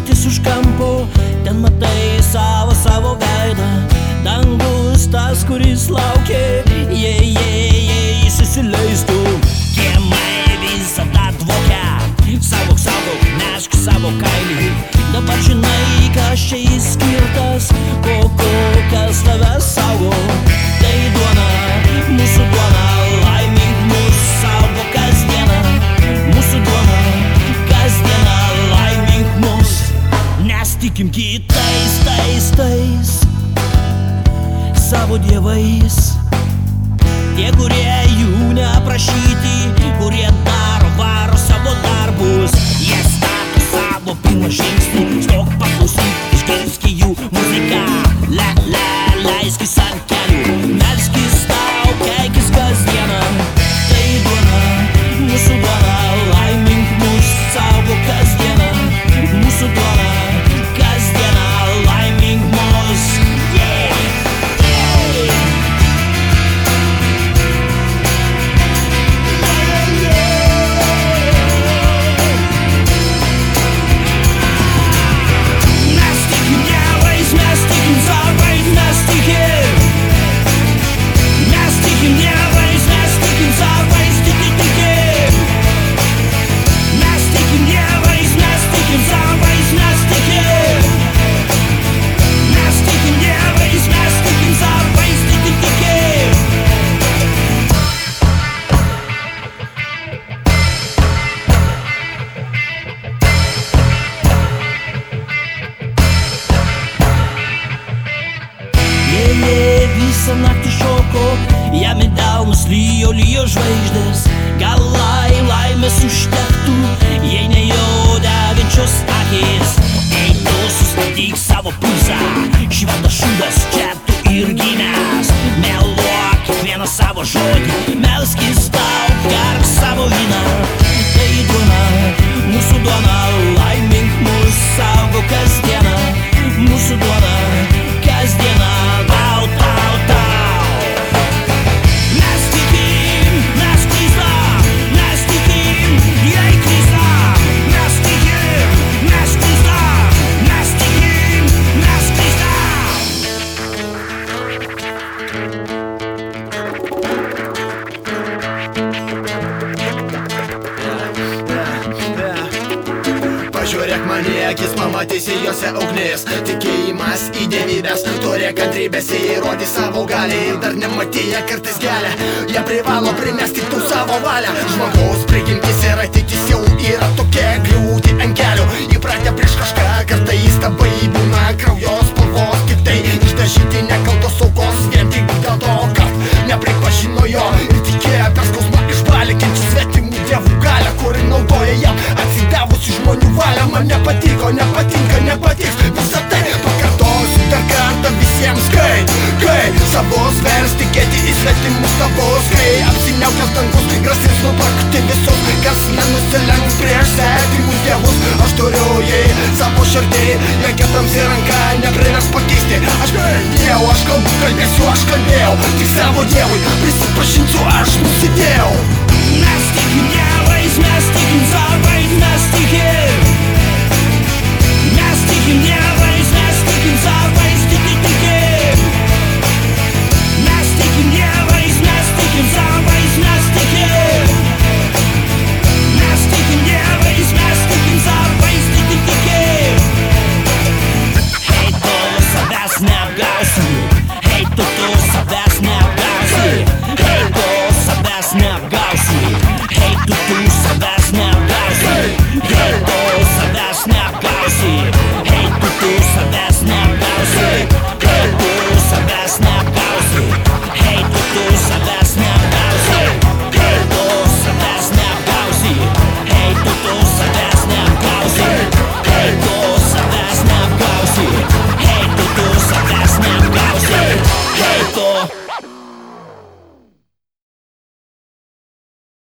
mintis už kampo, ten matai savo veidą. Dangus tas, kuris laukia, jei susileistų. Kiemai visada dvokia, saugok, nešk savo kailį. Dabar žinai, kas čia įskirtas, kas tave saugo. Tai duona, mūsų duona, laimink mus, saugo kasdieną. Mūsų duona, kasdieną, laimink mus. Nes tikim kitais, tais savo dievais. Tie, kurie jų neaprašyti, kurie varo savo darbus. Jie stato savo pirmą žingsnį, stok paklausyk, išgirski jų muziką. Leiskis ant kelių, melskis tau, keikis kasdieną. Tai duona, mūsų duona, laimink mus, saugo kasdieną. Mūsų duona, kasdieną, laimink mus. Visą naktį šoko, jam į delnus lijo žvaigždės. Gal laimės užtektų, jei ne jo degančios akys. Ei tu sustabdyk savo pulsą, šventas šūdas čia tu ir gimęs. Meluok kiekvieną savo žodį, melskis tau, gerk savo vyną. Tai duona, mūsų duona, laimink mus, saugo kasdieną. Mūsų duona, kasdieną. Žiūrėk man į akis, pamatysi jose ugnis. Tikėjimas į dievybės, turėk kantrybės, įrodė savo galį. Ir dar nematyja kartais kelią, jie privalo primesti tu savo valią. Žmogaus prigimtis ir ateitis jau yra tokia, griūti ant kelių. Įpratę prieš kažką, kartais tabai būna kraujos spalvos. Tik tai išdažyti nekaltos aukos, vien tik dėl to, kad nepripažino jo. Ir tikėjo per skausmą išvalė, kenčia svetimų dievų galią, kuri naudoja jam atsidavusių žmonių valią. Man nepatiko, nepatinka, nepatiks. Visą tai pakartosiu dar kartą visiems, kai savos vers tikėti į svetimus tavus. Kai apsiniaukęs dangus, grasins nupakti visus, kas nenusilenks prieš svetimus dievus. Aš turiu jį savo širdį, neketams į ranką neprivers pakeisti. Aš girdėjau, aš kalbėsiu, aš kalbėjau tik savo dievui, prisipažinsiu, aš nusidėjau. Mes tikim dievais, mes tikim savais, mes tikim. Mes tikim dievais, mes tikim savais.